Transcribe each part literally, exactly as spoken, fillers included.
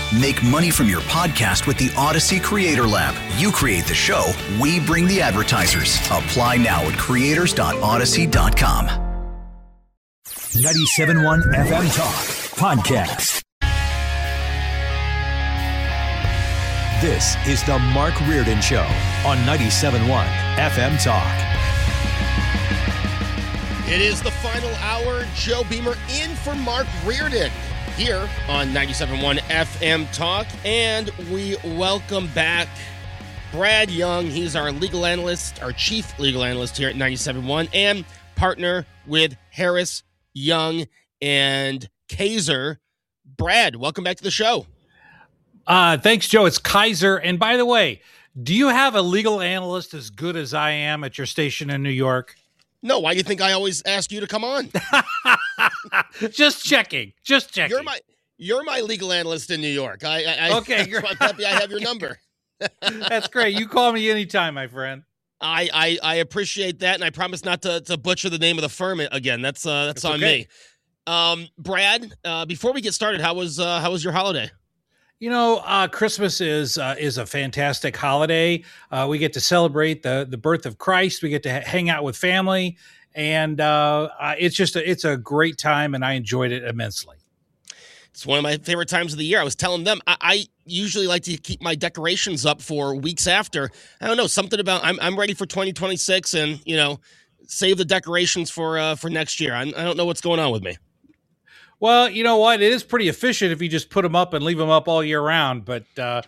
Make money from your podcast with the Odyssey Creator Lab. You create the show, we bring the advertisers. Apply now at creators dot odyssey dot com. ninety-seven point one F M Talk Podcast. This is the Mark Reardon Show on ninety-seven point one F M Talk. It is the final hour. Joe Beamer in for Mark Reardon here on ninety-seven point one F M Talk. And we welcome back Brad Young. He's our legal analyst, our chief legal analyst here at ninety-seven point one, and partner with Harris, Young, and Kaiser. Brad, welcome back to the show. Uh, thanks, Joe. It's Kaiser. And by the way, do you have a legal analyst as good as I am at your station in New York? No, why do you think I always ask you to come on? Just checking. Just checking. You're my you're my legal analyst in New York. I, I okay. That's why I'm happy I have your number. That's great. You call me anytime, my friend. I, I, I appreciate that, and I promise not to, to butcher the name of the firm again. That's uh that's, that's on okay. me. Um, Brad, uh, before we get started, how was uh, how was your holiday? You know, uh, Christmas is uh, is a fantastic holiday. Uh, we get to celebrate the the birth of Christ. We get to ha- hang out with family, and uh, uh, it's just a, it's a great time, and I enjoyed it immensely. It's one of my favorite times of the year. I was telling them I, I usually like to keep my decorations up for weeks after. I don't know, something about I'm I'm ready for twenty twenty-six, and you know, save the decorations for uh, for next year. I, I don't know what's going on with me. Well, you know what? It is pretty efficient if you just put them up and leave them up all year round. But uh,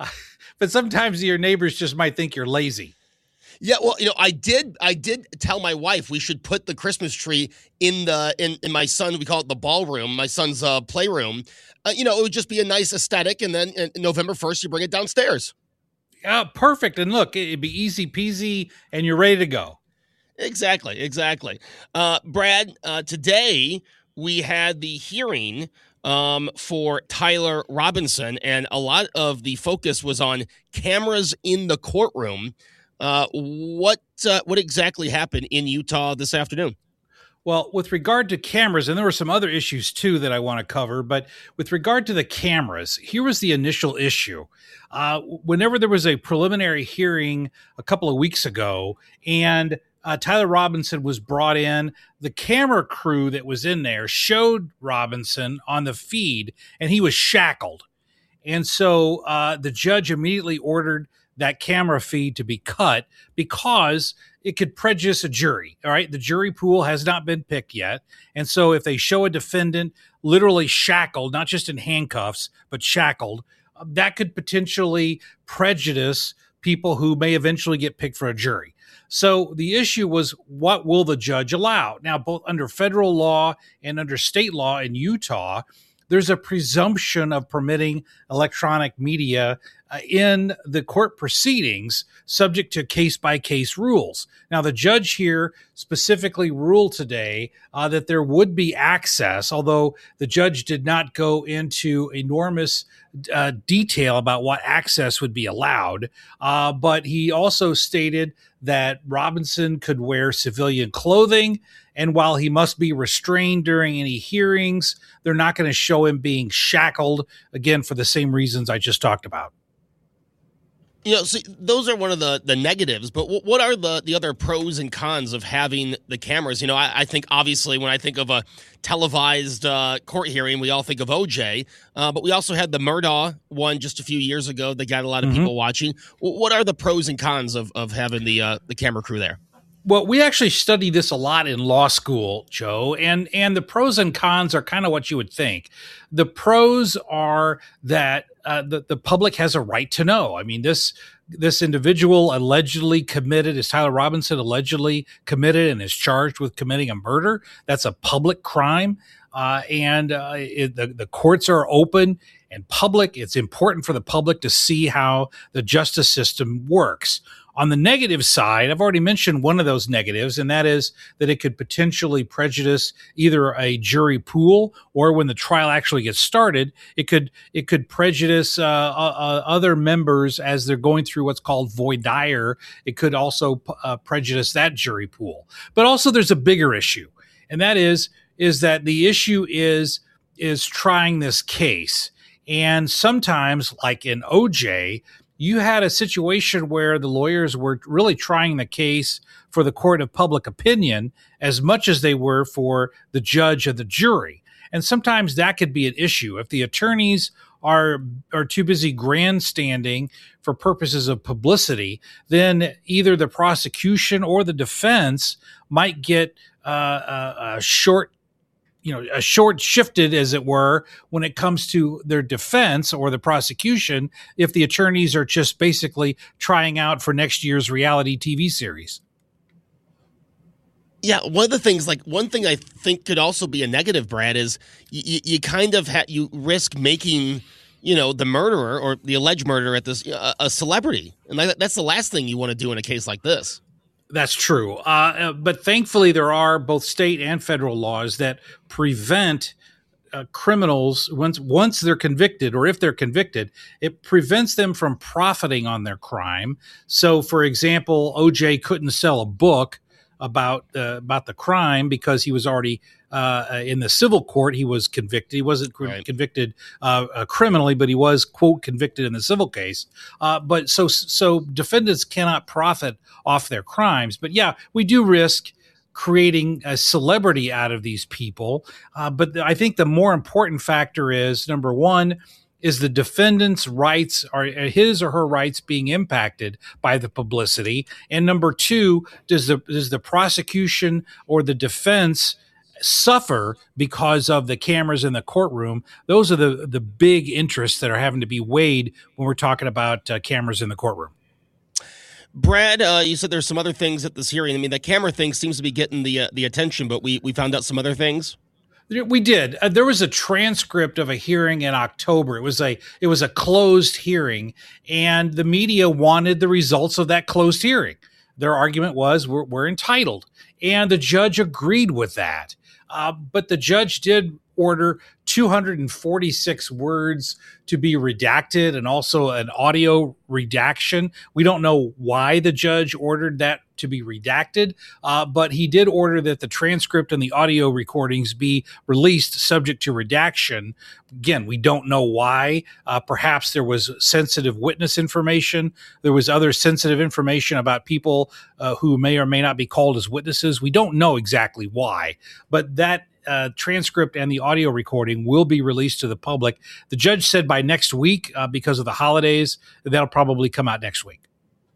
but sometimes your neighbors just might think you're lazy. Yeah, well, you know, I did. I did tell my wife we should put the Christmas tree in the in, in my son. We call it the ballroom, my son's uh, playroom. Uh, you know, it would just be a nice aesthetic, and then uh, November first, you bring it downstairs. Yeah, perfect. And look, it'd be easy peasy, and you're ready to go. Exactly, exactly. Uh, Brad, uh, today we had the hearing um, for Tyler Robinson, and a lot of the focus was on cameras in the courtroom. Uh, what uh, what exactly happened in Utah this afternoon? Well, with regard to cameras, and there were some other issues too that I want to cover, but with regard to the cameras, here was the initial issue. Uh, whenever there was a preliminary hearing a couple of weeks ago, and Uh, Tyler Robinson was brought in, the camera crew that was in there showed Robinson on the feed, and he was shackled. And so uh, the judge immediately ordered that camera feed to be cut because it could prejudice a jury. All right. The jury pool has not been picked yet. And so if they show a defendant literally shackled, not just in handcuffs, but shackled, uh, that could potentially prejudice people who may eventually get picked for a jury. So the issue was, what will the judge allow? Now, both under federal law and under state law in Utah, there's a presumption of permitting electronic media uh, in the court proceedings, subject to case-by-case rules. Now, the judge here specifically ruled today uh, that there would be access, although the judge did not go into enormous uh, detail about what access would be allowed. Uh, but he also stated that Robinson could wear civilian clothing, and while he must be restrained during any hearings, they're not going to show him being shackled, again, for the same reasons I just talked about. You know, see, those are one of the, the negatives, but w- what are the, the other pros and cons of having the cameras? You know, I, I think obviously when I think of a televised uh, court hearing, we all think of O J, uh, but we also had the Murdaugh one just a few years ago that got a lot of mm-hmm. people watching. W- what are the pros and cons of, of having the uh, the camera crew there? Well, we actually study this a lot in law school, Joe, and and the pros and cons are kind of what you would think. The pros are that uh, the, the public has a right to know. I mean, this this individual allegedly committed, is Tyler Robinson allegedly committed and is charged with committing a murder. That's a public crime, uh, and uh, it, the, the courts are open and public. It's important for the public to see how the justice system works. On the negative side, I've already mentioned one of those negatives, and that is that it could potentially prejudice either a jury pool, or when the trial actually gets started, it could it could prejudice uh, uh, other members as they're going through what's called voir dire. It could also uh, prejudice that jury pool. But also, there's a bigger issue, and that is is that the issue is is trying this case. And sometimes, like in O J, you had a situation where the lawyers were really trying the case for the court of public opinion as much as they were for the judge and the jury. And sometimes that could be an issue. If the attorneys are are too busy grandstanding for purposes of publicity, then either the prosecution or the defense might get uh, a, a short you know, a short shifted, as it were, when it comes to their defense or the prosecution, if the attorneys are just basically trying out for next year's reality T V series. Yeah, one of the things, like one thing I think could also be a negative, Brad, is you, you kind of ha- you risk making, you know, the murderer or the alleged murderer at this uh, a celebrity, and that, that's the last thing you want to do in a case like this. That's true. Uh, but thankfully, there are both state and federal laws that prevent uh, criminals, once once they're convicted, or if they're convicted, it prevents them from profiting on their crime. So, for example, O J couldn't sell a book about uh, about the crime because he was already uh, in the civil court. He was convicted. He wasn't right. convicted uh, uh, criminally, but he was, quote, convicted in the civil case. Uh, but so so defendants cannot profit off their crimes. But yeah, we do risk creating a celebrity out of these people. Uh, but I think the more important factor is, number one, is the defendant's rights, are his or her rights being impacted by the publicity? And number two, does the does the prosecution or the defense suffer because of the cameras in the courtroom? Those are the, the big interests that are having to be weighed when we're talking about uh, cameras in the courtroom. Brad, uh, you said there's some other things at this hearing. I mean, the camera thing seems to be getting the uh, the attention, but we, we found out some other things. We did. Uh, there was a transcript of a hearing in October. It was a it was a closed hearing, and the media wanted the results of that closed hearing. Their argument was we're, we're entitled, and the judge agreed with that. Uh, but the judge did order two hundred forty-six words to be redacted and also an audio redaction. We don't know why the judge ordered that to be redacted, uh, but he did order that the transcript and the audio recordings be released subject to redaction. Again, we don't know why. Uh, perhaps there was sensitive witness information. There was other sensitive information about people uh, who may or may not be called as witnesses. We don't know exactly why, but that Uh, transcript and the audio recording will be released to the public. The judge said by next week, uh, because of the holidays, that'll probably come out next week.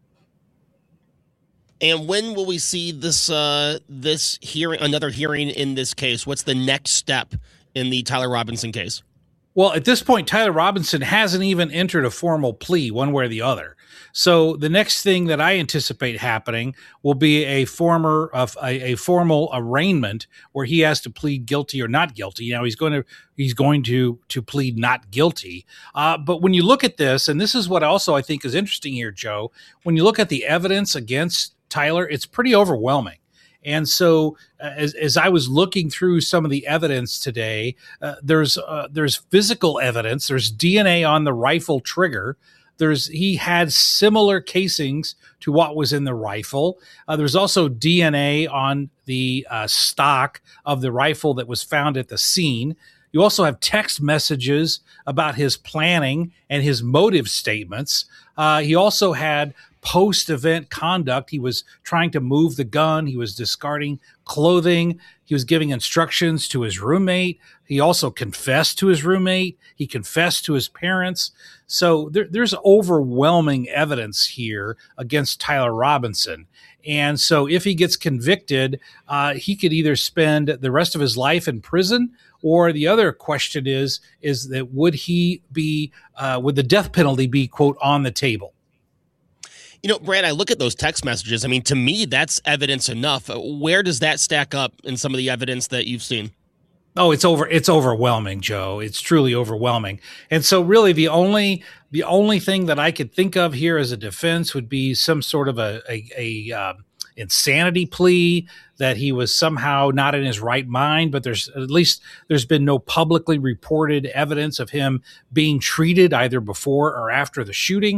And when will we see this uh, this hearing, another hearing in this case? What's the next step in the Tyler Robinson case? Well, at this point, Tyler Robinson hasn't even entered a formal plea one way or the other. So the next thing that I anticipate happening will be a former of a, a formal arraignment where he has to plead guilty or not guilty. Now he's going to he's going to to plead not guilty. Uh, but when you look at this, and this is what also I think is interesting here, Joe, when you look at the evidence against Tyler, it's pretty overwhelming. And so uh, as, as I was looking through some of the evidence today, uh, there's uh, there's physical evidence. There's D N A on the rifle trigger. There's he had similar casings to what was in the rifle. Uh, there's also D N A on the uh, stock of the rifle that was found at the scene. You also have text messages about his planning and his motive statements. Uh, he also had post-event conduct. He was trying to move the gun. He was discarding clothing. He was giving instructions to his roommate. He also confessed to his roommate. He confessed to his parents. So there, there's overwhelming evidence here against Tyler Robinson. And so if he gets convicted, uh, he could either spend the rest of his life in prison, or the other question is, is that would he be, uh, would the death penalty be, quote, on the table? You know, Brad, I look at those text messages. I mean, to me, that's evidence enough. Where does that stack up in some of the evidence that you've seen? Oh, it's over. It's overwhelming, Joe. It's truly overwhelming. And so really the only, the only thing that I could think of here as a defense would be some sort of a, a, a uh, insanity plea, that he was somehow not in his right mind, but there's at least there's been no publicly reported evidence of him being treated either before or after the shooting.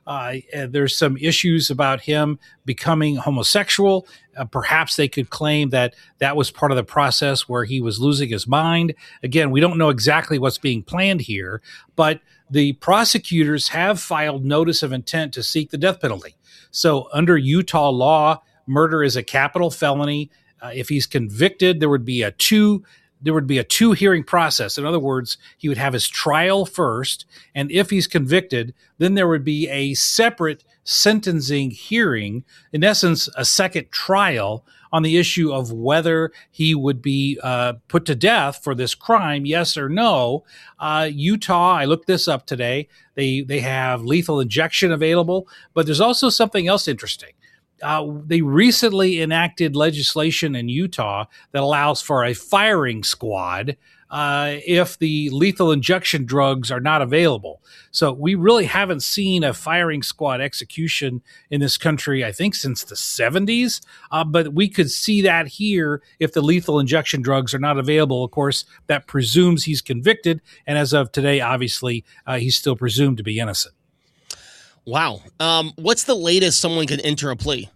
Uh, there's some issues about him becoming homosexual. Uh, perhaps they could claim that that was part of the process where he was losing his mind. Again, we don't know exactly what's being planned here, but the prosecutors have filed notice of intent to seek the death penalty. So under Utah law, murder is a capital felony. Uh, if he's convicted, there would be a two there would be a two hearing process. In other words, he would have his trial first, and if he's convicted, then there would be a separate sentencing hearing, in essence, a second trial on the issue of whether he would be uh, put to death for this crime, yes or no. Uh, Utah, I looked this up today. They they have lethal injection available, but there's also something else interesting. Uh, they recently enacted legislation in Utah that allows for a firing squad uh, if the lethal injection drugs are not available. So we really haven't seen a firing squad execution in this country, I think, since the seventies. Uh, but we could see that here if the lethal injection drugs are not available. Of course, that presumes he's convicted. And as of today, obviously, uh, he's still presumed to be innocent. Wow. Um, what's the latest someone can enter a plea?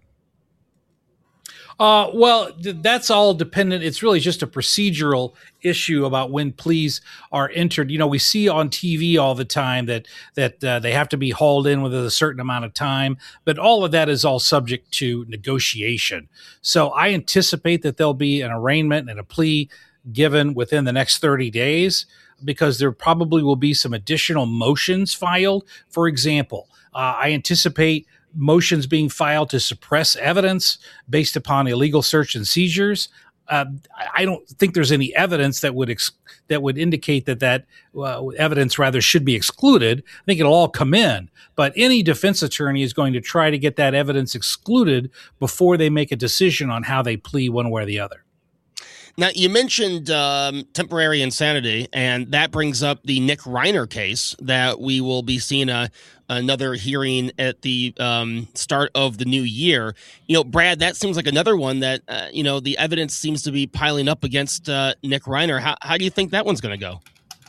Uh, well, th- that's all dependent. It's really just a procedural issue about when pleas are entered. You know, we see on T V all the time that that uh, they have to be hauled in within a certain amount of time, but all of that is all subject to negotiation. So I anticipate that there'll be an arraignment and a plea given within the next thirty days, because there probably will be some additional motions filed. For example, uh, I anticipate motions being filed to suppress evidence based upon illegal search and seizures. Uh, I don't think there's any evidence that would ex- that would indicate that that uh, evidence rather should be excluded. I think it'll all come in, but any defense attorney is going to try to get that evidence excluded before they make a decision on how they plea one way or the other. Now, you mentioned um, temporary insanity, and that brings up the Nick Reiner case that we will be seeing a, another hearing at the um, start of the new year. You know, Brad, that seems like another one that, uh, you know, the evidence seems to be piling up against uh, Nick Reiner. How, how do you think that one's going to go?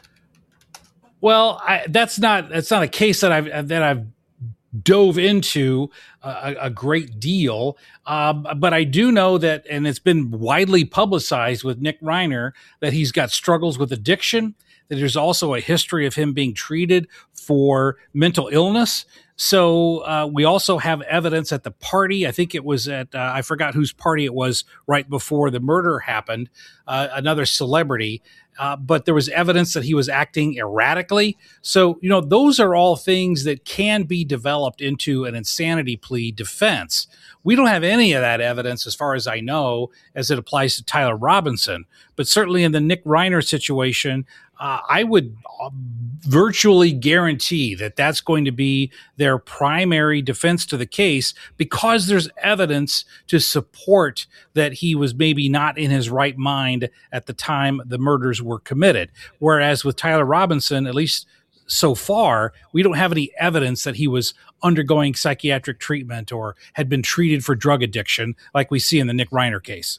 Well, I, that's not that's not a case that I've that I've dove into a, a great deal. Um, but I do know that, and it's been widely publicized with Nick Reiner, that he's got struggles with addiction, that there's also a history of him being treated for mental illness. So uh, we also have evidence at the party. I think it was at, uh, I forgot whose party it was right before the murder happened, uh, another celebrity. Uh, but there was evidence that he was acting erratically. So, you know, those are all things that can be developed into an insanity plea defense. We don't have any of that evidence, as far as I know, as it applies to Tyler Robinson. But certainly in the Nick Reiner situation, uh, I would virtually guarantee that that's going to be their primary defense to the case, because there's evidence to support that he was maybe not in his right mind at the time the murders were committed. Whereas with Tyler Robinson, at least so far, we don't have any evidence that he was undergoing psychiatric treatment or had been treated for drug addiction like we see in the Nick Reiner case.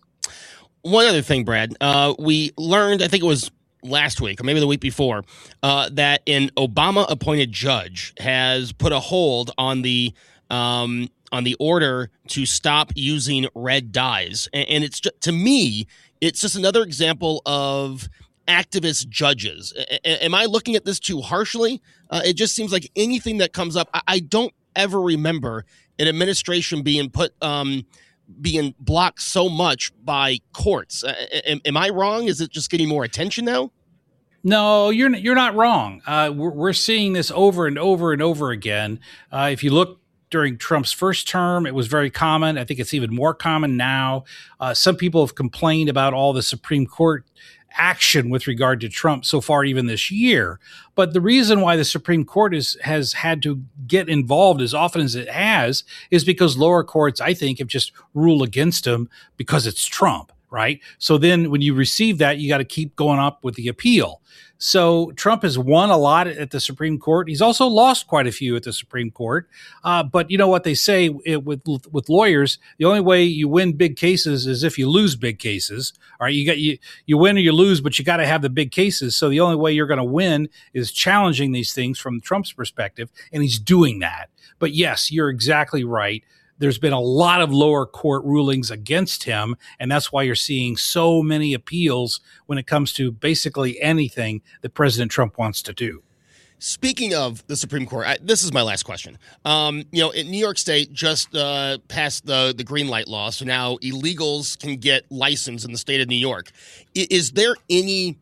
One other thing, Brad, uh, we learned, I think it was last week or maybe the week before, uh, that an Obama-appointed judge has put a hold on the um, on the order to stop using red dyes, and, and it's just, to me, it's just another example of activist judges. A- a- am I looking at this too harshly? Uh, it just seems like anything that comes up, I, I don't ever remember an administration being put. Um, being blocked so much by courts. Uh, am, am I wrong? Is it just getting more attention now? No, you're you're not wrong. Uh, we're, we're seeing this over and over and over again. Uh, if you look during Trump's first term, it was very common. I think it's even more common now. Uh, some people have complained about all the Supreme Court action with regard to Trump so far, even this year. But the reason why the Supreme Court is, has had to get involved as often as it has is because lower courts, I think, have just ruled against him because it's Trump. right? So then when you receive that, you got to keep going up with the appeal. So Trump has won a lot at the Supreme Court. He's also lost quite a few at the Supreme Court. Uh, but you know what they say it, with with lawyers, the only way you win big cases is if you lose big cases. All right, you got you you win or you lose, but you got to have the big cases. So the only way you're going to win is challenging these things from Trump's perspective, and he's doing that. But yes, you're exactly right. There's been a lot of lower court rulings against him, and that's why you're seeing so many appeals when it comes to basically anything that President Trump wants to do. Speaking of the Supreme Court, I, this is my last question. Um, you know, in New York State just uh, passed the, the green light law, so now illegals can get licensed in the state of New York. I, is there any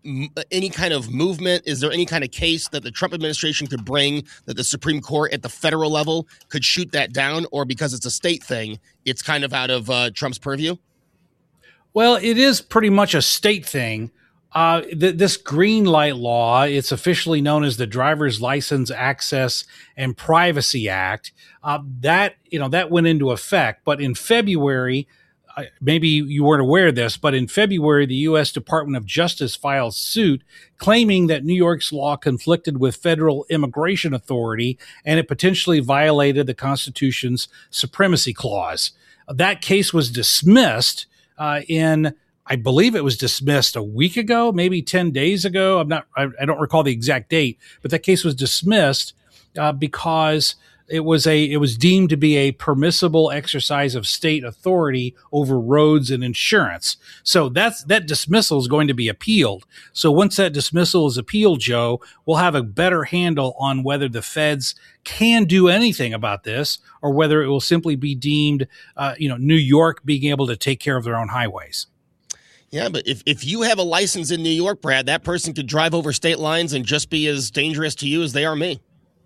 any kind of movement? Is there any kind of case that the Trump administration could bring that the Supreme Court at the federal level could shoot that down? Or because it's a state thing, it's kind of out of uh, Trump's purview? Well, it is pretty much a state thing. Uh, th- this green light law, it's officially known as the Driver's License Access and Privacy Act. Uh, that, you know, that went into effect. But in February, maybe you weren't aware of this, but in February, the U S Department of Justice filed suit claiming that New York's law conflicted with federal immigration authority and it potentially violated the Constitution's supremacy clause. That case was dismissed uh, in, I believe it was dismissed a week ago, maybe ten days ago. I'm not, I, I don't recall the exact date, but that case was dismissed uh, because It was a it was deemed to be a permissible exercise of state authority over roads and insurance. So that's that dismissal is going to be appealed. So once that dismissal is appealed, Joe, we'll have a better handle on whether the feds can do anything about this or whether it will simply be deemed, uh, you know, New York being able to take care of their own highways. Yeah, but if, if you have a license in New York, Brad, that person could drive over state lines and just be as dangerous to you as they are me.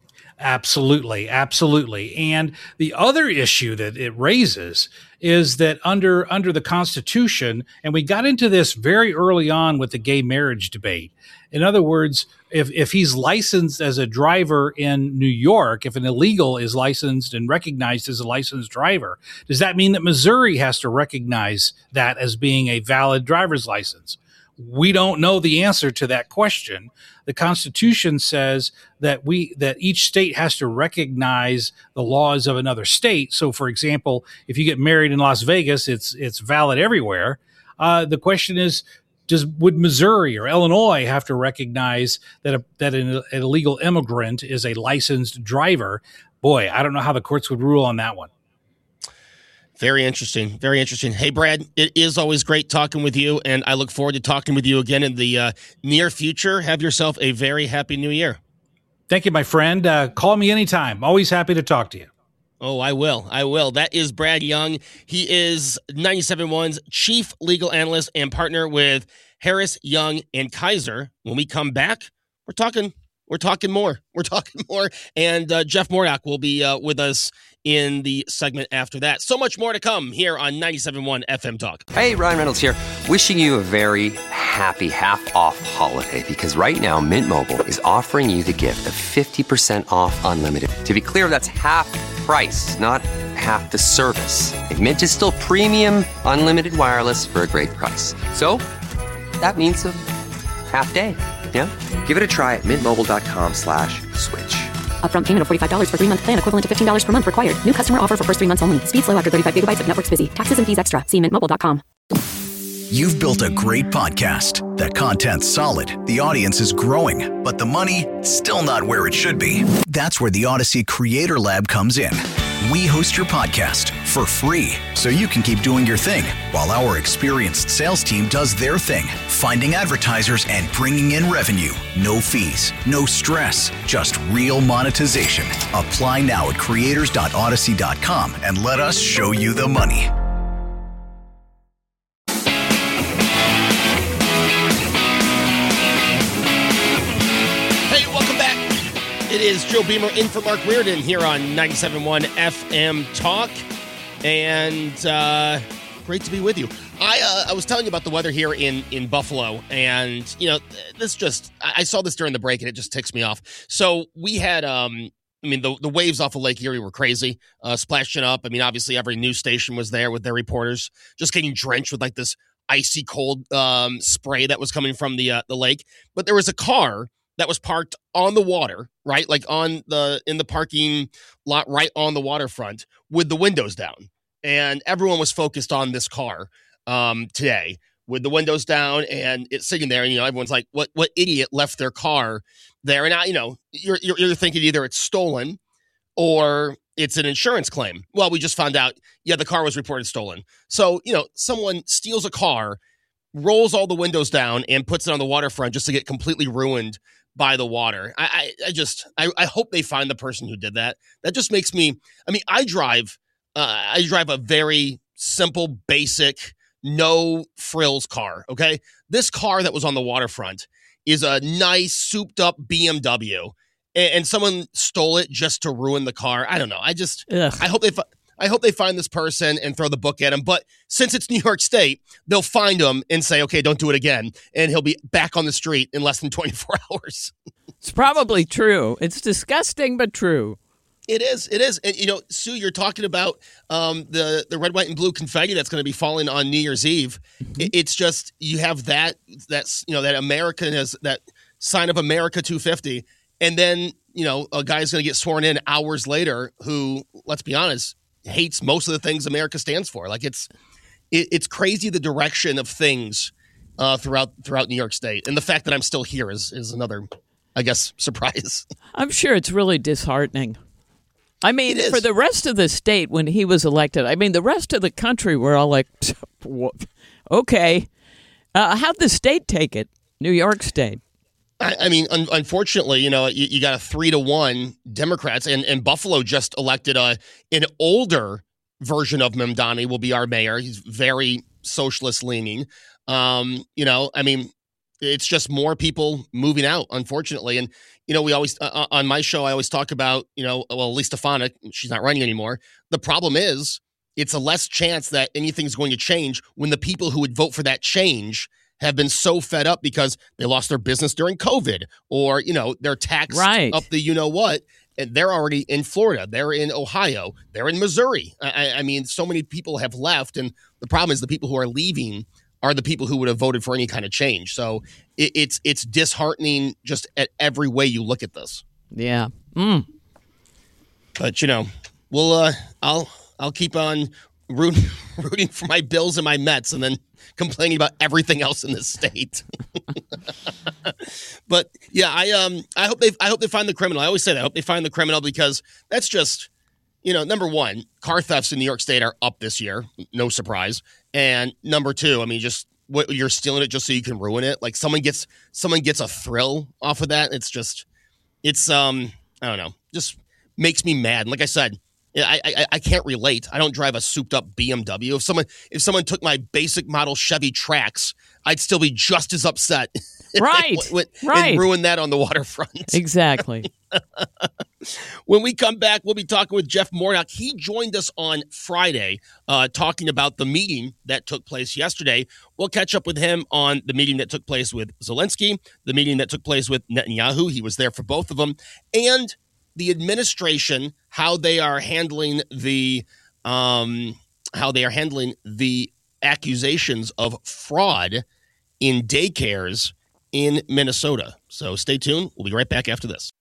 Absolutely. Absolutely. And the other issue that it raises is that under under the Constitution, and we got into this very early on with the gay marriage debate. In other words, if, if he's licensed as a driver in New York, if an illegal is licensed and recognized as a licensed driver, does that mean that Missouri has to recognize that as being a valid driver's license? We don't know the answer to that question. The Constitution says that we that each state has to recognize the laws of another state. So, for example, if you get married in Las Vegas, it's it's valid everywhere. Uh, the question is, does would Missouri or Illinois have to recognize that a, that an, an illegal immigrant is a licensed driver? Boy, I don't know how the courts would rule on that one. Very interesting. Very interesting. Hey, Brad, it is always great talking with you, and I look forward to talking with you again in the uh, near future. Have yourself a very happy new year. Thank you, my friend. Uh, call me anytime. Always happy to talk to you. Oh, I will. I will. That is Brad Young. He is ninety-seven point one's chief legal analyst and partner with Harris, Young, and Kaiser. When we come back, we're talking We're talking more. We're talking more. And uh, Jeff Mordock will be uh, with us in the segment after that. So much more to come here on ninety-seven point one F M Talk. Hey, Ryan Reynolds here. Wishing you a very happy half-off holiday because right now Mint Mobile is offering you the gift of fifty percent off unlimited. To be clear, that's half price, not half the service. And Mint is still premium unlimited wireless for a great price. So that means a half day. Yeah? Give it a try at mintmobile.com slash switch. Upfront payment of forty-five dollars for three-month plan equivalent to fifteen dollars per month required. New customer offer for first three months only. Speed slow after thirty-five gigabytes if network's busy. Taxes and fees extra. See mint mobile dot com. You've built a great podcast. The content's solid. The audience is growing. But the money, still not where it should be. That's where the Odyssey Creator Lab comes in. We host your podcast for free so you can keep doing your thing while our experienced sales team does their thing, finding advertisers and bringing in revenue. No fees, no stress, just real monetization. Apply now at creators dot odyssey dot com and let us show you the money. It is Joe Beamer in for Mark Reardon here on ninety-seven point one F M Talk, and uh, great to be with you. I uh, I was telling you about the weather here in, in Buffalo, and, you know, this just, I saw this during the break, and it just ticks me off. So we had, um, I mean, the, the waves off of Lake Erie were crazy, uh, splashing up. I mean, obviously every news station was there with their reporters, just getting drenched with, like, this icy cold um, spray that was coming from the uh, the lake. But there was a car that was parked on the water, right? Like on the in the parking lot right on the waterfront with the windows down. And everyone was focused on this car um, today with the windows down and it's sitting there. And, you know, everyone's like, what what idiot left their car there? And, I, you know, you're, you're, you're thinking either it's stolen or it's an insurance claim. Well, we just found out, yeah, the car was reported stolen. So, you know, someone steals a car, rolls all the windows down and puts it on the waterfront just to get completely ruined by the water. I, I, I just, I, I hope they find the person who did that. That just makes me, I mean, I drive, uh, I drive a very simple, basic, no frills car. Okay. This car that was on the waterfront is a nice souped up B M W and, and someone stole it just to ruin the car. I don't know. I just, Ugh. I hope they, I hope they find this person and throw the book at him. But since it's New York State, they'll find him and say, okay, don't do it again. And he'll be back on the street in less than twenty-four hours. It's probably true. It's disgusting, but true. It is. It is. And, you know, Sue, you're talking about um, the, the red, white, and blue confetti that's going to be falling on New Year's Eve. Mm-hmm. It, it's just, you have that, that's, you know, that American has that sign of America two fifty. And then, you know, a guy's going to get sworn in hours later who, let's be honest, hates most of the things America stands for. Like it's, it, it's crazy the direction of things uh, throughout throughout New York State, and the fact that I'm still here is is another, I guess, surprise. I'm sure it's really disheartening. I mean, for the rest of the state, when he was elected, I mean, the rest of the country were all like, okay, uh, how'd the state take it? New York State. I, I mean, un- unfortunately, you know, you, you got a three to one Democrats, and, and Buffalo just elected a an older version of Mamdani will be our mayor. He's very socialist leaning. Um, you know, I mean, it's just more people moving out, unfortunately. And, you know, we always, uh, on my show, I always talk about, you know, well, Elise Stefanik, she's not running anymore. The problem is it's a less chance that anything's going to change when the people who would vote for that change have been so fed up because they lost their business during COVID or, you know, they're taxed right. up the you-know-what, and they're already in Florida. They're in Ohio. They're in Missouri. I, I mean, so many people have left, and the problem is the people who are leaving are the people who would have voted for any kind of change. So it, it's it's disheartening just at every way you look at this. Yeah. Mm. But, you know, we'll, uh, I'll, I'll keep on rooting, rooting for my Bills and my Mets and then complaining about everything else in this state. But yeah, I um I hope they I hope they find the criminal. I always say that. I hope they find the criminal because that's just, you know, number one, car thefts in New York State are up this year. No surprise. And number two, I mean, just what you're stealing it just so you can ruin it. Like someone gets someone gets a thrill off of that. It's just it's um I don't know, just makes me mad. And like I said, I, I I can't relate. I don't drive a souped up B M W. If someone if someone took my basic model Chevy Trax, I'd still be just as upset. Right, went, right. And ruin that on the waterfront. Exactly. When we come back, we'll be talking with Jeff Mordock. He joined us on Friday uh, talking about the meeting that took place yesterday. We'll catch up with him on the meeting that took place with Zelensky, the meeting that took place with Netanyahu. He was there for both of them. And the administration, how they are handling the um, how they are handling the accusations of fraud in daycares in Minnesota. So stay tuned. We'll be right back after this.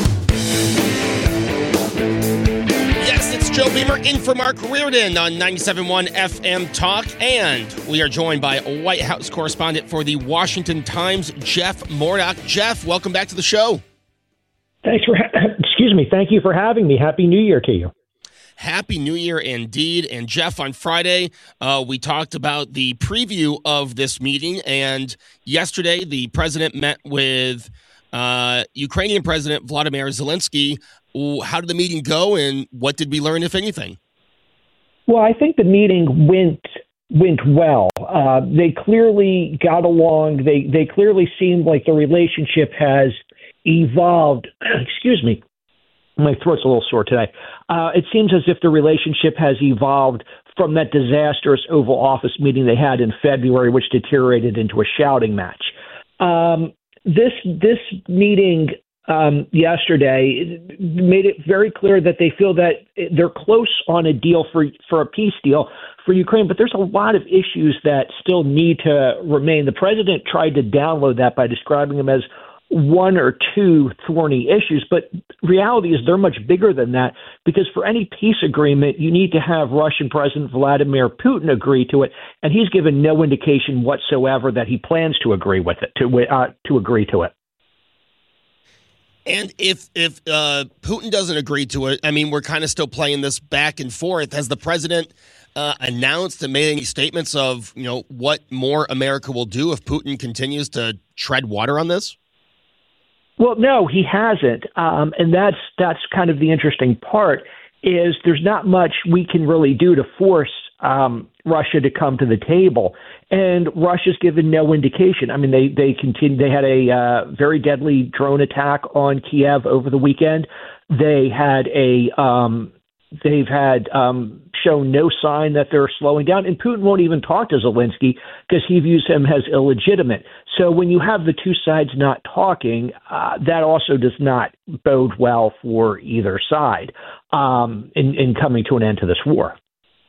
Yes, it's Joe Beamer in for Mark Reardon on ninety-seven point one F M Talk. And we are joined by a White House correspondent for the Washington Times, Jeff Mordock. Jeff, welcome back to the show. Thanks for, ha- excuse me, thank you for having me. Happy New Year to you. Happy New Year indeed. And Jeff, on Friday, uh, we talked about the preview of this meeting. And yesterday, the president met with uh, Ukrainian President Vladimir Zelensky. How did the meeting go, and what did we learn, if anything? Well, I think the meeting went went well. Uh, they clearly got along. They they clearly seemed like the relationship has evolved. Excuse me. My throat's a little sore today. Uh, it seems as if the relationship has evolved from that disastrous Oval Office meeting they had in February, which deteriorated into a shouting match. Um, this this meeting um, yesterday made it very clear that they feel that they're close on a deal for for a peace deal for Ukraine, but there's a lot of issues that still need to remain. The president tried to download that by describing them as one or two thorny issues, but reality is they're much bigger than that, because for any peace agreement, you need to have Russian President Vladimir Putin agree to it, and he's given no indication whatsoever that he plans to agree with it, to uh, to agree to it. And if if uh, Putin doesn't agree to it, I mean, we're kind of still playing this back and forth. Has the president uh, announced and made any statements of, you know, what more America will do if Putin continues to tread water on this? Well, no, he hasn't, um, and that's that's kind of the interesting part. Is there's not much we can really do to force um, Russia to come to the table, and Russia's given no indication. I mean, they they continue. They had a uh, very deadly drone attack on Kiev over the weekend. They had a um, they've had um, shown no sign that they're slowing down, and Putin won't even talk to Zelensky because he views him as illegitimate. So when you have the two sides not talking, uh, that also does not bode well for either side um, in, in coming to an end to this war.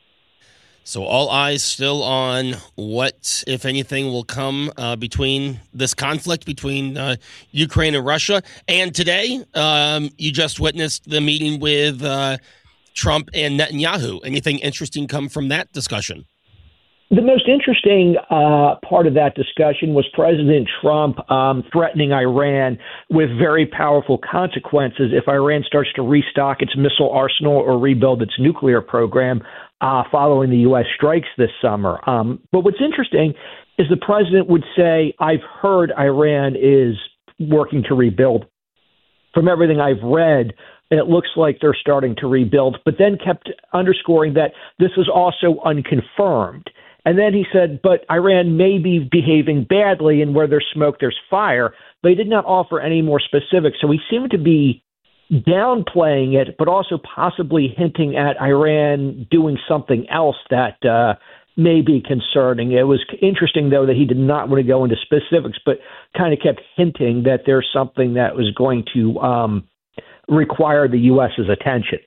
So all eyes still on what, if anything, will come uh, between this conflict between uh, Ukraine and Russia. And today, um, you just witnessed the meeting with uh, Trump and Netanyahu. Anything interesting come from that discussion? The most interesting uh, part of that discussion was President Trump um, threatening Iran with very powerful consequences if Iran starts to restock its missile arsenal or rebuild its nuclear program uh, following the U S strikes this summer. Um, but what's interesting is the president would say, I've heard Iran is working to rebuild. From everything I've read, it looks like they're starting to rebuild, but then kept underscoring that this is also unconfirmed. And then he said, but Iran may be behaving badly, and where there's smoke, there's fire. But he did not offer any more specifics. So he seemed to be downplaying it, but also possibly hinting at Iran doing something else that uh, may be concerning. It was interesting, though, that he did not want to go into specifics, but kind of kept hinting that there's something that was going to um, require the U S's attention.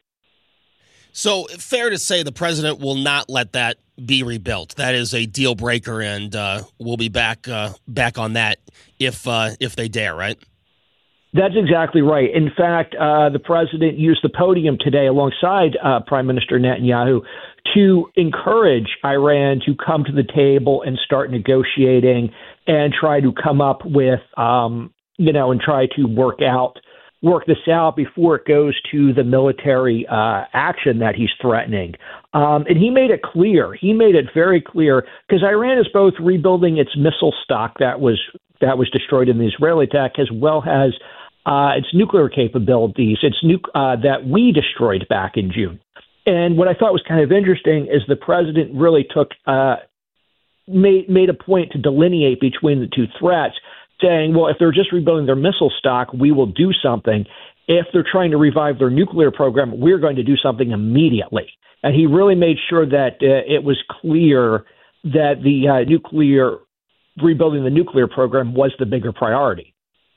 So fair to say the president will not let that be rebuilt. That is a deal breaker, and uh, we'll be back uh, back on that if uh, if they dare, right? That's exactly right. In fact, uh, the president used the podium today alongside uh, Prime Minister Netanyahu to encourage Iran to come to the table and start negotiating and try to come up with, um, you know, and try to work out work this out before it goes to the military uh, action that he's threatening. Um, and he made it clear. He made it very clear, because Iran is both rebuilding its missile stock that was that was destroyed in the Israeli attack, as well as uh, its nuclear capabilities, its nu- uh, that we destroyed back in June. And what I thought was kind of interesting is the president really took uh, made made a point to delineate between the two threats, saying, well, if they're just rebuilding their missile stock, we will do something. If they're trying to revive their nuclear program, we're going to do something immediately. And he really made sure that uh, it was clear that the uh, nuclear, rebuilding the nuclear program was the bigger priority.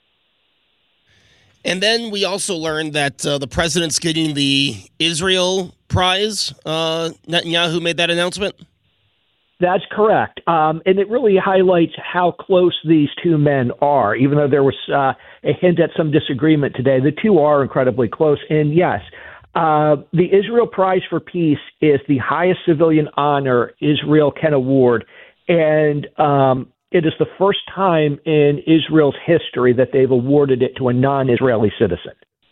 And then we also learned that uh, the president's getting the Israel Prize. Uh, Netanyahu made that announcement. That's correct. Um, and it really highlights how close these two men are. Even though there was uh, a hint at some disagreement today, the two are incredibly close. And yes, uh, the Israel Prize for Peace is the highest civilian honor Israel can award. And um, it is the first time in Israel's history that they've awarded it to a non-Israeli citizen.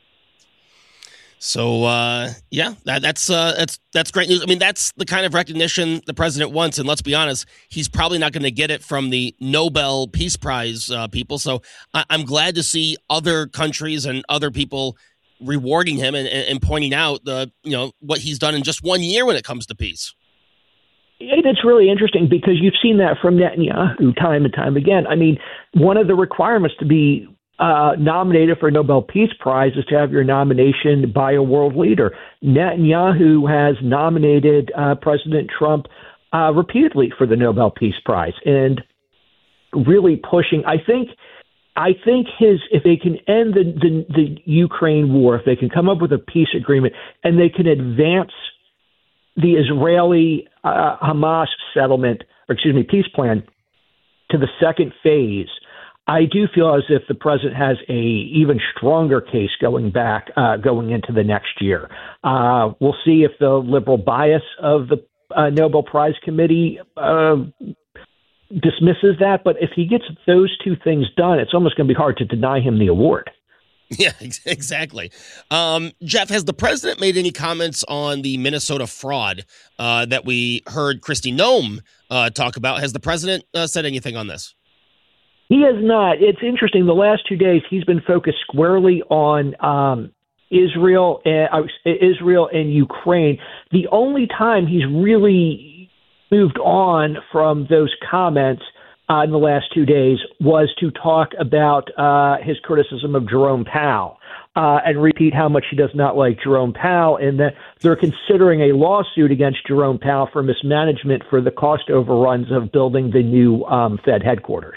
So, uh, yeah, that, that's uh, that's that's great news. I mean, that's the kind of recognition the president wants. And let's be honest, he's probably not going to get it from the Nobel Peace Prize uh, people. So I- I'm glad to see other countries and other people rewarding him and, and pointing out the, you know, what he's done in just one year when it comes to peace. And it's really interesting because you've seen that from Netanyahu time and time again. I mean, one of the requirements to be Uh, nominated for a Nobel Peace Prize is to have your nomination by a world leader. Netanyahu has nominated uh, President Trump uh, repeatedly for the Nobel Peace Prize, and really pushing. I think I think his if they can end the, the the Ukraine war, if they can come up with a peace agreement, and they can advance the Israeli uh, Hamas settlement, or excuse me, peace plan to the second phase, I do feel as if the president has a even stronger case going back, uh, going into the next year. Uh, we'll see if the liberal bias of the uh, Nobel Prize Committee uh, dismisses that. But if he gets those two things done, it's almost going to be hard to deny him the award. Yeah, exactly. Um, Jeff, has the president made any comments on the Minnesota fraud uh, that we heard Kristi Noem uh, talk about? Has the president uh, said anything on this? He has not. It's interesting. The last two days, he's been focused squarely on um, Israel, and, uh, Israel and Ukraine. The only time he's really moved on from those comments uh, in the last two days was to talk about uh, his criticism of Jerome Powell uh, and repeat how much he does not like Jerome Powell, and that they're considering a lawsuit against Jerome Powell for mismanagement for the cost overruns of building the new um, Fed headquarters.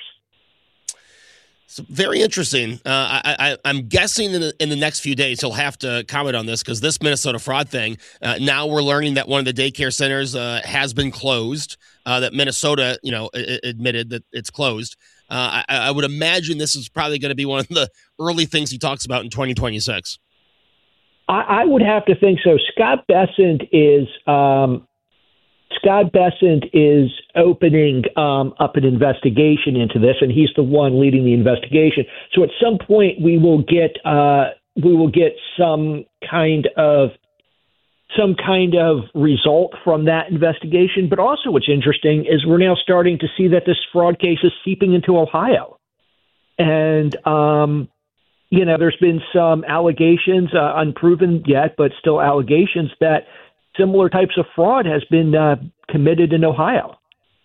So very interesting. Uh, I, I, I'm guessing in the, in the next few days he'll have to comment on this, because this Minnesota fraud thing, uh, now we're learning that one of the daycare centers uh, has been closed, uh, that Minnesota, you know, I- admitted that it's closed. Uh, I, I would imagine this is probably going to be one of the early things he talks about in twenty twenty-six. I, I would have to think so. Scott Bessent is um, Scott Bessent is opening um, up an investigation into this, and he's the one leading the investigation. So at some point, we will get uh, we will get some kind of some kind of result from that investigation. But also, what's interesting is we're now starting to see that this fraud case is seeping into Ohio, and um, you know, there's been some allegations, uh, unproven yet, but still allegations that similar types of fraud has been uh, committed in Ohio.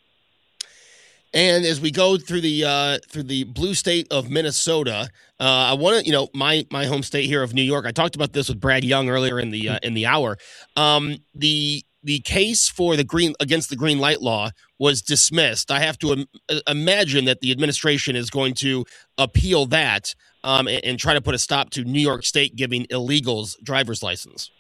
And as we go through the uh, through the blue state of Minnesota, uh, I want to, you know, my my home state here of New York. I talked about this with Brad Young earlier in the uh, in the hour. Um, the the case for the green against the green light law was dismissed. I have to im- imagine that the administration is going to appeal that um, and, and try to put a stop to New York State giving illegals driver's license.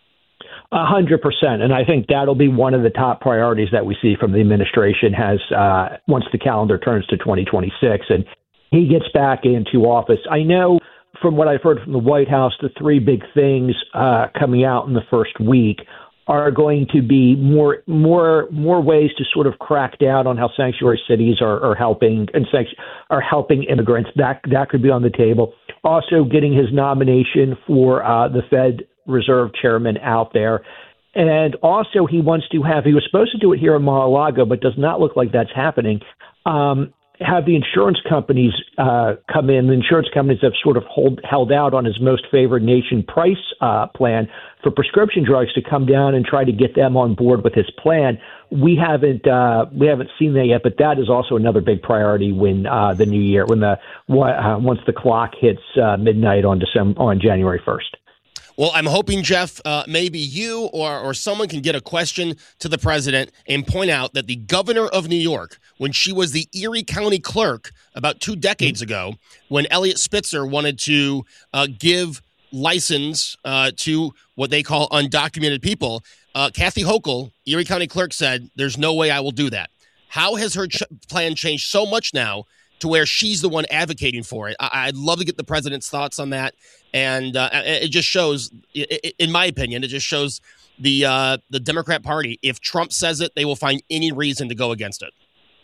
A hundred percent. And I think that'll be one of the top priorities that we see from the administration has uh, once the calendar turns to twenty twenty-six and he gets back into office. I know from what I've heard from the White House, the three big things uh, coming out in the first week are going to be more more more ways to sort of crack down on how sanctuary cities are, are helping and are helping immigrants. That that could be on the table. Also, getting his nomination for uh, the Fed Reserve Chairman out there. And also he wants to have, he was supposed to do it here in Mar-a-Lago, but does not look like that's happening, um, have the insurance companies uh, come in. The insurance companies have sort of hold, held out on his most favored nation price uh, plan for prescription drugs to come down and try to get them on board with his plan. We haven't uh, we haven't seen that yet, but that is also another big priority when uh, the new year, when the uh, once the clock hits uh, midnight on December on January first. Well, I'm hoping, Jeff, uh, maybe you or, or someone can get a question to the president and point out that the governor of New York, when she was the Erie County clerk about two decades ago, when Eliot Spitzer wanted to uh, give license uh, to what they call undocumented people, uh, Kathy Hochul, Erie County clerk, said, "There's no way I will do that." How has her ch- plan changed so much now to where she's the one advocating for it? I- I'd love to get the president's thoughts on that. And uh, it just shows, in my opinion, it just shows the uh, the Democrat Party. If Trump says it, they will find any reason to go against it.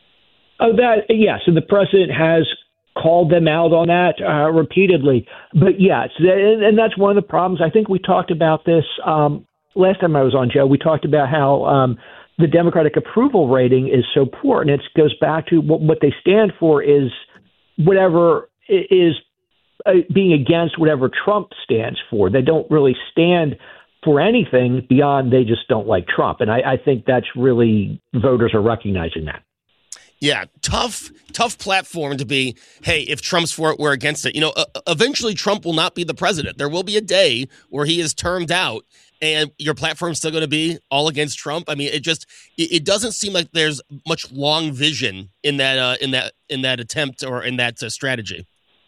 Oh, that yes, and the president has called them out on that uh, repeatedly. But yes, and that's one of the problems. I think we talked about this um, last time I was on, Joe. We talked about how um, the Democratic approval rating is so poor, and it goes back to what, what they stand for is whatever is uh, being against whatever Trump stands for. They don't really stand for anything beyond they just don't like Trump, and I, I think that's really, voters are recognizing that. Yeah, tough, tough platform to be, hey, if Trump's for it, we're against it. You know, uh, eventually Trump will not be the president. There will be a day where he is termed out and your platform's still going to be all against Trump. I mean, it just, it, it doesn't seem like there's much long vision in that, uh, in that, in that attempt or in that uh, strategy.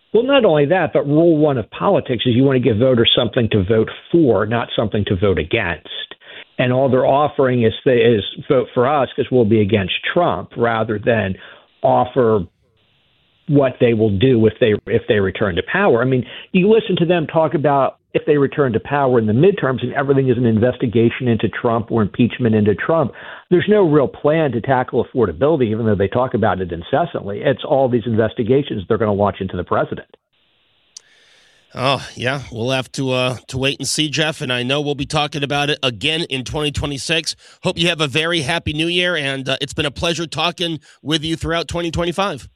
Well, not only that, but rule one of politics is you want to give voters something to vote for, not something to vote against. And all they're offering is, is vote for us because we'll be against Trump, rather than offer what they will do if they if they return to power. I mean, you listen to them talk about if they return to power in the midterms and everything is an investigation into Trump or impeachment into Trump. There's no real plan to tackle affordability, even though they talk about it incessantly. It's all these investigations they're going to launch into the president. Oh, yeah, we'll have to uh, to wait and see, Jeff, and I know we'll be talking about it again in twenty twenty-six. Hope you have a very happy new year, and uh, it's been a pleasure talking with you throughout twenty twenty-five.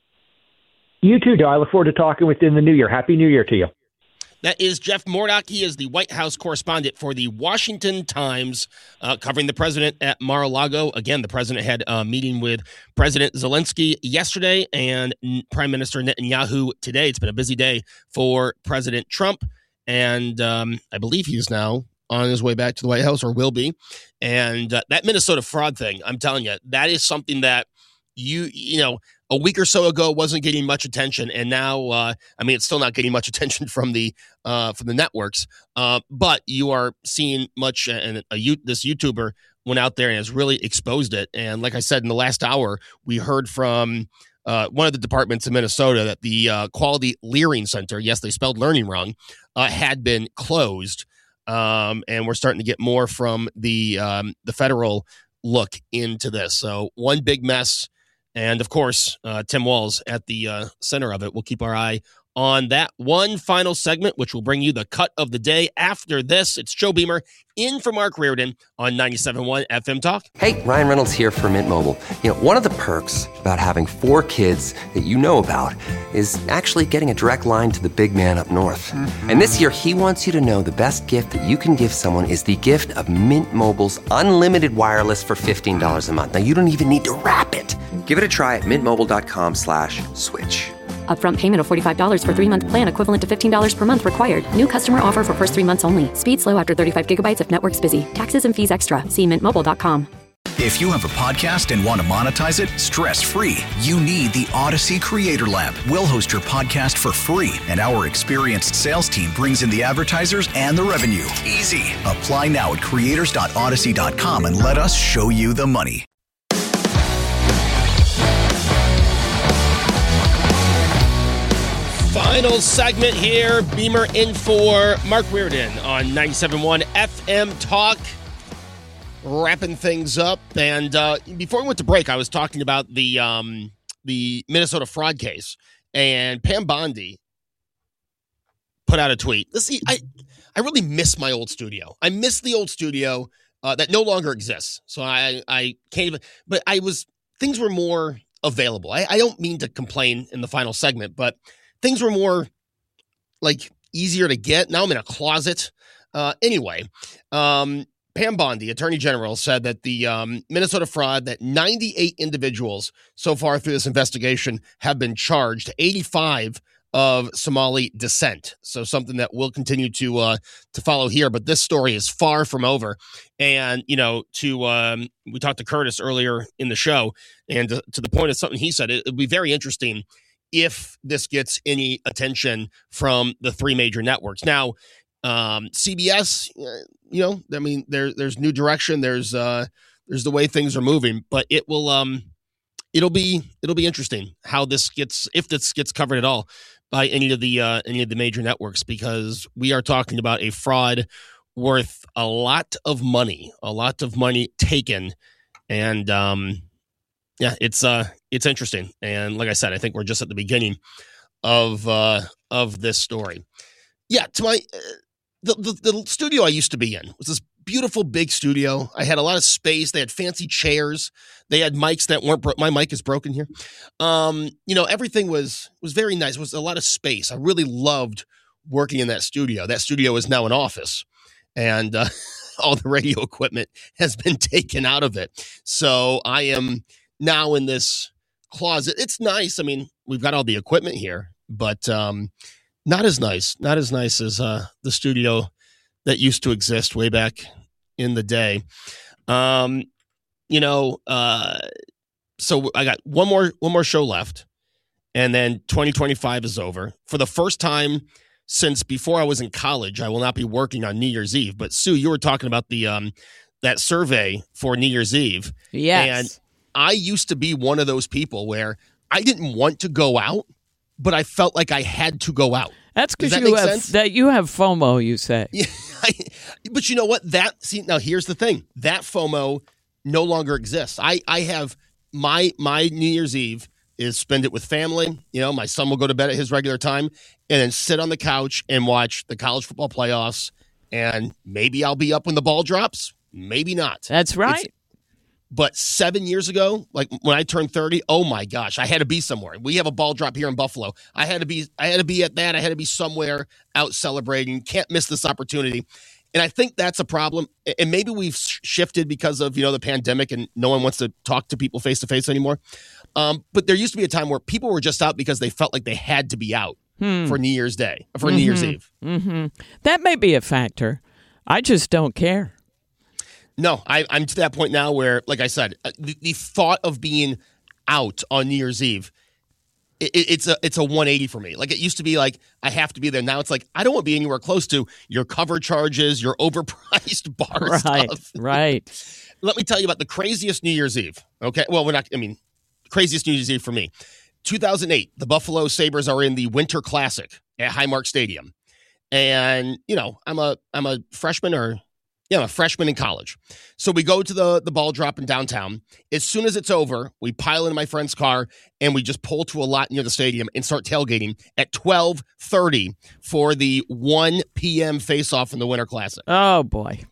You too, Joe. I look forward to talking with you in the new year. Happy New Year to you. That is Jeff Murdoch. He is the White House correspondent for the Washington Times, uh, covering the president at Mar-a-Lago. Again, the president had a meeting with President Zelensky yesterday and Prime Minister Netanyahu today. It's been a busy day for President Trump, and um, I believe he's now on his way back to the White House, or will be. And uh, that Minnesota fraud thing, I'm telling you, that is something that you, you know, a week or so ago wasn't getting much attention, and now, uh, I mean, it's still not getting much attention from the uh, from the networks. Uh, but you are seeing much, and a, this YouTuber went out there and has really exposed it. And like I said, in the last hour, we heard from uh, one of the departments in Minnesota that the uh, Quality Learning Center, yes, they spelled learning wrong, uh, had been closed, um, and we're starting to get more from the um, the federal look into this. So one big mess. And, of course, uh, Tim Walz at the uh, center of it. We'll keep our eye on that one final segment, which will bring you the cut of the day. After this, it's Joe Beamer in for Mark Reardon on ninety-seven point one F M Talk. Hey, Ryan Reynolds here for Mint Mobile. You know, one of the perks about having four kids that you know about is actually getting a direct line to the big man up north. Mm-hmm. And this year, he wants you to know the best gift that you can give someone is the gift of Mint Mobile's unlimited wireless for fifteen dollars a month. Now, you don't even need to wrap it. Give it a try at mintmobile.com slash switch. Upfront payment of forty-five dollars for three-month plan equivalent to fifteen dollars per month required. New customer offer for first three months only. Speed slow after thirty-five gigabytes if network's busy. Taxes and fees extra. See mint mobile dot com. If you have a podcast and want to monetize it stress-free, you need the Odyssey Creator Lab. We'll host your podcast for free, and our experienced sales team brings in the advertisers and the revenue. Easy. Apply now at creators dot odyssey dot com and let us show you the money. Final segment here. Beamer in for Mark Reardon on ninety-seven point one F M Talk. Wrapping things up. And uh, before we went to break, I was talking about the um, the Minnesota fraud case. And Pam Bondi put out a tweet. Let's see, I, I really miss my old studio. I miss the old studio uh, that no longer exists. So I, I can't even, but I was, things were more available. I, I don't mean to complain in the final segment, but things were more like easier to get. Now I'm in a closet. Uh, anyway, um, Pam Bondi, Attorney General, said that the um, Minnesota fraud, that ninety-eight individuals so far through this investigation have been charged, eighty-five of Somali descent. So something that we'll continue to uh, to follow here. But this story is far from over. And, you know, to um, we talked to Curtis earlier in the show, and to, to the point of something he said, it would be very interesting if this gets any attention from the three major networks. Now, um, C B S, you know, I mean, there, there's new direction. There's uh, there's the way things are moving, but it will um, it'll be it'll be interesting how this gets, if this gets covered at all by any of the uh, any of the major networks, because we are talking about a fraud worth a lot of money, a lot of money taken, and um, yeah, it's uh, it's interesting. And like I said, I think we're just at the beginning of uh, of this story. Yeah, to my uh, the, the the studio I used to be in was this beautiful big studio. I had a lot of space. They had fancy chairs. They had mics that weren't bro- my mic is broken here. Um, you know, everything was was very nice. It was a lot of space. I really loved working in that studio. That studio is now an office, and uh, all the radio equipment has been taken out of it. So I am now in this closet. It's nice. I mean, we've got all the equipment here, but um, not as nice. Not as nice as uh, the studio that used to exist way back in the day. Um, you know, uh, so I got one more one more show left, and then twenty twenty-five is over. For the first time since before I was in college, I will not be working on New Year's Eve. But Sue, you were talking about the um, that survey for New Year's Eve. Yes. And I used to be one of those people where I didn't want to go out, but I felt like I had to go out. That's because that you make have sense? that you have FOMO, you say. Yeah, I, but you know what? That see now here's the thing. That FOMO no longer exists. I, I have my my New Year's Eve is spend it with family. You know, my son will go to bed at his regular time and then sit on the couch and watch the college football playoffs. And maybe I'll be up when the ball drops. Maybe not. That's right. It's, but seven years ago, like when I turned thirty, oh my gosh, I had to be somewhere. We have a ball drop here in Buffalo. I had to be, I had to be at that. I had to be somewhere out celebrating. Can't miss this opportunity. And I think that's a problem. And maybe we've shifted because of, you know, the pandemic and no one wants to talk to people face to face anymore. Um, but there used to be a time where people were just out because they felt like they had to be out hmm. for New Year's Day, for mm-hmm. New Year's Eve. Mm-hmm. That may be a factor. I just don't care. No, I, I'm to that point now where, like I said, the, the thought of being out on New Year's Eve, it, it's a it's a one eighty for me. Like it used to be like I have to be there. Now it's like I don't want to be anywhere close to your cover charges, your overpriced bar right, stuff. Right. Let me tell you about the craziest New Year's Eve. Okay, well we're not. I mean, craziest New Year's Eve for me. two thousand eight, the Buffalo Sabres are in the Winter Classic at Highmark Stadium, and you know I'm a I'm a freshman or. Yeah, I'm a freshman in college. So we go to the, the ball drop in downtown. As soon as it's over, we pile into my friend's car and we just pull to a lot near the stadium and start tailgating at twelve thirty for the one p.m. face-off in the Winter Classic. Oh, boy.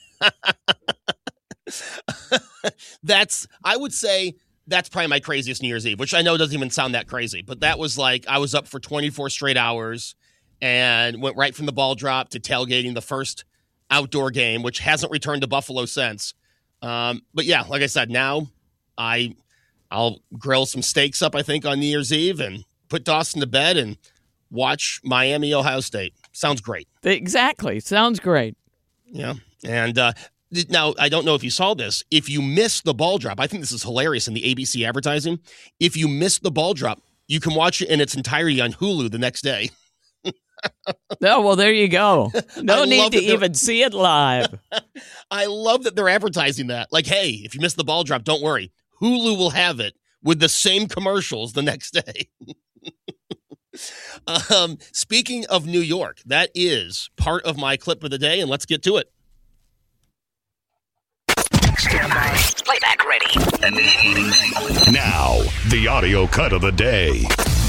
That's, I would say, that's probably my craziest New Year's Eve, which I know doesn't even sound that crazy. But that was like, I was up for twenty-four straight hours and went right from the ball drop to tailgating the first outdoor game, which hasn't returned to Buffalo since. Um, but yeah, like I said, now I, I'll grill some steaks up, I think, on New Year's Eve and put Dawson to bed and watch Miami, Ohio State. Sounds great. Exactly. Sounds great. Yeah. And uh, now, I don't know if you saw this. If you miss the ball drop, I think this is hilarious in the A B C advertising. If you miss the ball drop, you can watch it in its entirety on Hulu the next day. No, well, there you go. No need to even see it live. I love that they're advertising that. Like, hey, if you miss the ball drop, don't worry. Hulu will have it with the same commercials the next day. um, speaking of New York, that is part of my clip of the day, and let's get to it. Stand by. Playback ready. Now, the audio cut of the day.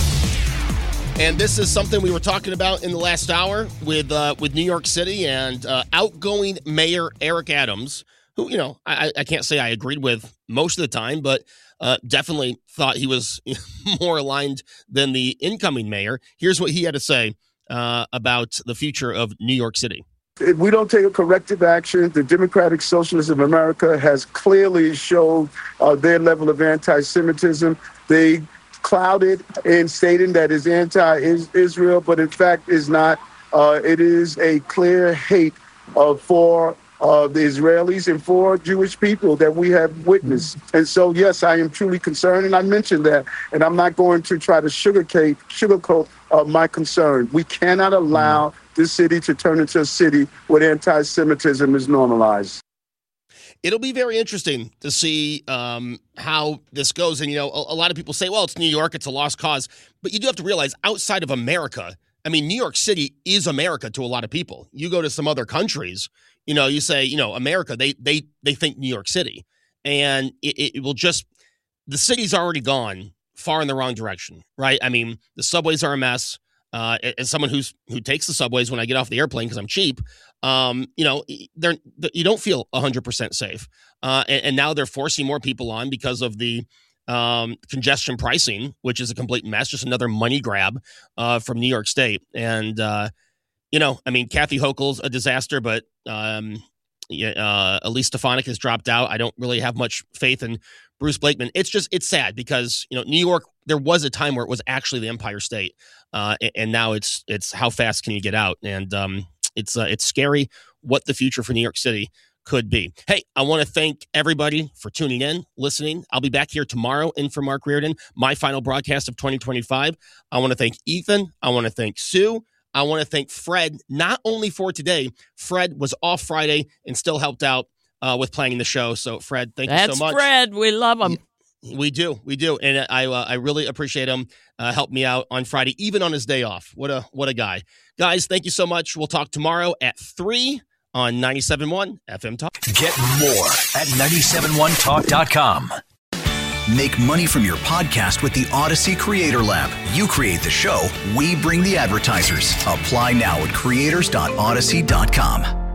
And this is something we were talking about in the last hour with uh, with New York City and uh, outgoing Mayor Eric Adams, who, you know, I, I can't say I agreed with most of the time, but uh, definitely thought he was more aligned than the incoming mayor. Here's what he had to say uh, about the future of New York City. If we don't take a corrective action, the Democratic Socialists of America has clearly showed uh, their level of anti-Semitism. They clouded in stating that is anti-Israel, but in fact is not. Uh, it is a clear hate uh, for uh, the Israelis and for Jewish people that we have witnessed. And so, yes, I am truly concerned, and I mentioned that, and I'm not going to try to sugarcoat, sugarcoat uh, my concern. We cannot allow this city to turn into a city where anti-Semitism is normalized. It'll be very interesting to see um, how this goes. And, you know, a, a lot of people say, well, it's New York, it's a lost cause. But you do have to realize outside of America, I mean, New York City is America to a lot of people. You go to some other countries, you know, you say, you know, America, they they they think New York City. And it, it will just, the city's already gone far in the wrong direction, right? I mean, the subways are a mess. Uh, as someone who's who takes the subways when I get off the airplane because I'm cheap, um, you know, they're you don't feel one hundred percent safe. Uh, and, and now they're forcing more people on because of the um, congestion pricing, which is a complete mess, just another money grab uh, from New York State. And, uh, you know, I mean, Kathy Hochul's a disaster, but um, uh, Elise Stefanik has dropped out. I don't really have much faith in Bruce Blakeman. It's just, it's sad because, you know, New York, there was a time where it was actually the Empire State. Uh, and now it's, it's how fast can you get out? And um, it's, uh, it's scary what the future for New York City could be. Hey, I want to thank everybody for tuning in, listening. I'll be back here tomorrow in for Mark Reardon, my final broadcast of twenty twenty-five. I want to thank Ethan. I want to thank Sue. I want to thank Fred, not only for today. Fred was off Friday and still helped out uh, with playing the show. So, Fred, thank That's you so much. That's Fred. We love him. We do. We do. And I uh, I really appreciate him. Uh, helped me out on Friday, even on his day off. What a what a guy. Guys, thank you so much. We'll talk tomorrow at three on ninety-seven point one F M Talk. Get more at nine seven one talk dot com. Make money from your podcast with the Odyssey Creator Lab. You create the show, we bring the advertisers. Apply now at creators dot odyssey dot com.